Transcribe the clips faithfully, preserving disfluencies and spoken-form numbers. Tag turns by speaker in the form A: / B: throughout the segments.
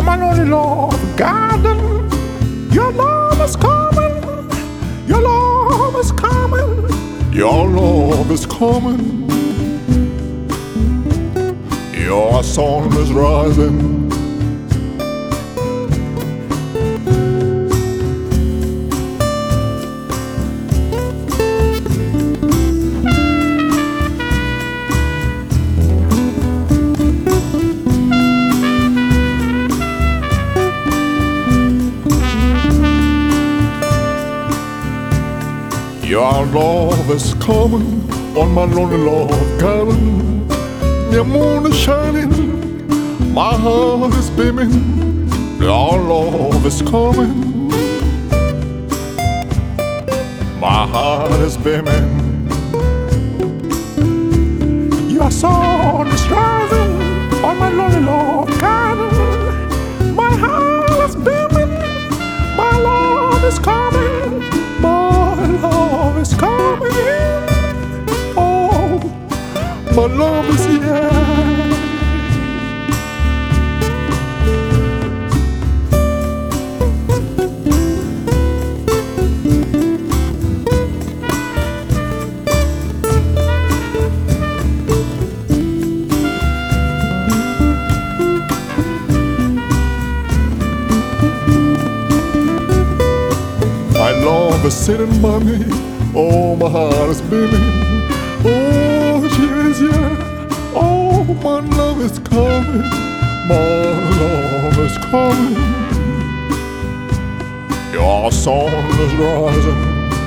A: on my lonely love garden. Your love is coming, your love is coming, your love is coming. Your sun is rising. Your love is coming on my lonely love garden. The moon is shining, my heart is beaming. Your love is coming, my heart is beaming. Your sun is rising on my lonely love garden. My heart is beaming, my love is coming, my love is coming. Oh, my love is here. My love is sitting by me. Oh, my heart is beating. Oh, she is here. Oh, my love is coming. My love is coming. Your sun is rising.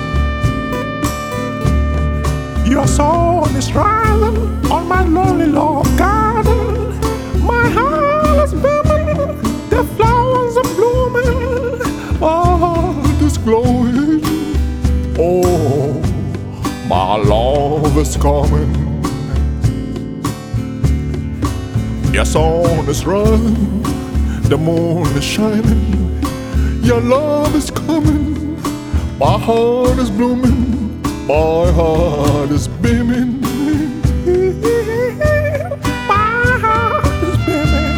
A: Your sun is rising on my lonely love garden. My heart is beaming. The flowers are blooming. My heart is glowing. Oh, my love is coming. Your sun is rising, the moon is shining. Your love is coming, my heart is blooming, my heart is beaming. My heart is beaming.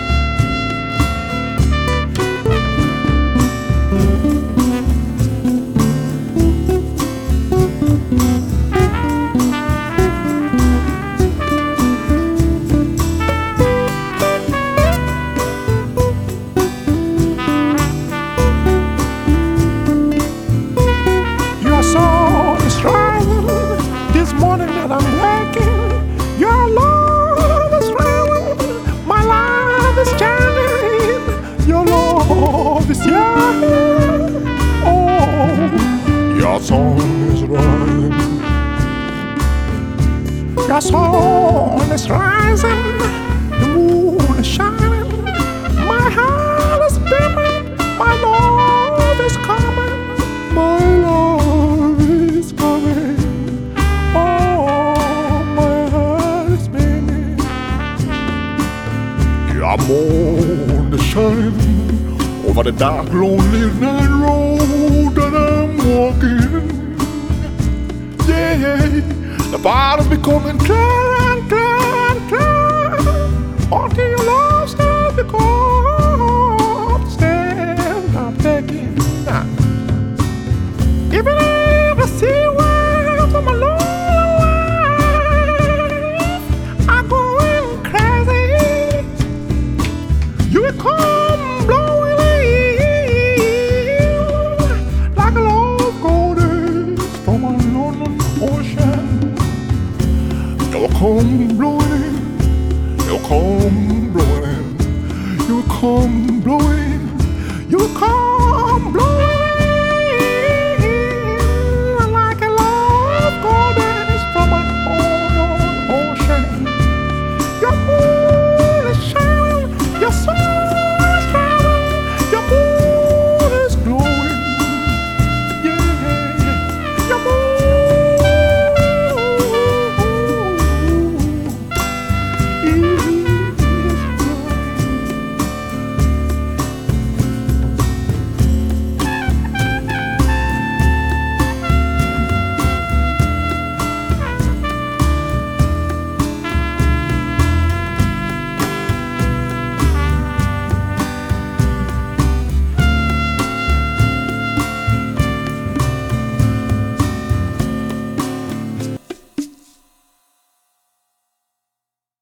A: Your sun is rising this morning that I'm waking. Your love is rising, my life is shining. Your love is here. Oh, your sun is rising. Your sun is rising, the moon is shining. My heart is beaming, my love is coming. My love is coming. Oh, my heart is beaming. Your moon is shining over the dark, lonely night road that I'm walking. Yeah, yeah. The path is becoming clearer and clearer and clearer until your love starts to come. Stand, I'm begging. Even if I see words of my lonely life, I'm going crazy. You will come blowing in like a love goddess from a London ocean. You will come blowing